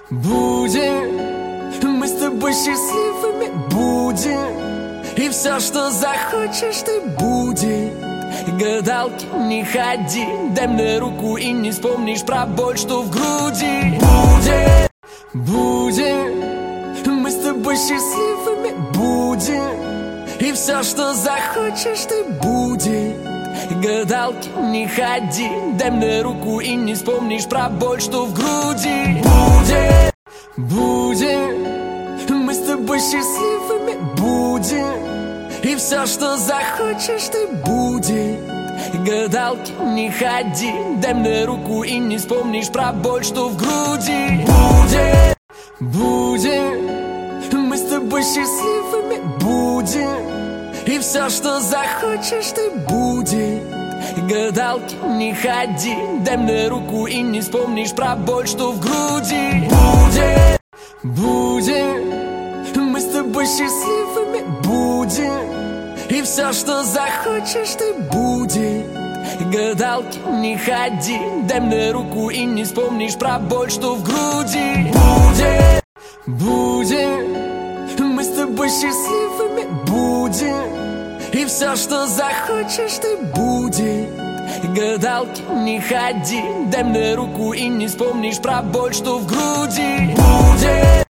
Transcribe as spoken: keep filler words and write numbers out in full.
Будем мы с тобой счастливыми, будем. И все, что захочешь, ты будет. Гадалки не ходи, дай мне руку и не вспомнишь про боль, что в груди. Будем, будем мы с тобой счастливыми, будем. И все, что захочешь, ты будет. Гадалки не ходи, дай мне руку и не вспомнишь про боль, что в груди. Будем, будем мы с тобой счастливыми, будем. И все, что захочешь, ты будет. Гадалки не ходи, дай мне руку и не вспомнишь про боль, что в груди. Будем, будем мы с тобой счастливыми, будем. И все, что захочешь, ты будет. Гадалки не ходи, дай мне руку и не вспомнишь про боль, что в груди. Будем, будем мы с тобой счастливыми, будем. И все, что захочешь, ты будет. Гадалки не ходи, дай мне руку и не вспомнишь про боль, что в груди. Будем, будем мы с тобой счастливыми, будем. И все, что захочешь, ты будет. Гадалки не ходи, дай мне руку и не вспомнишь про боль, что в груди. Будем.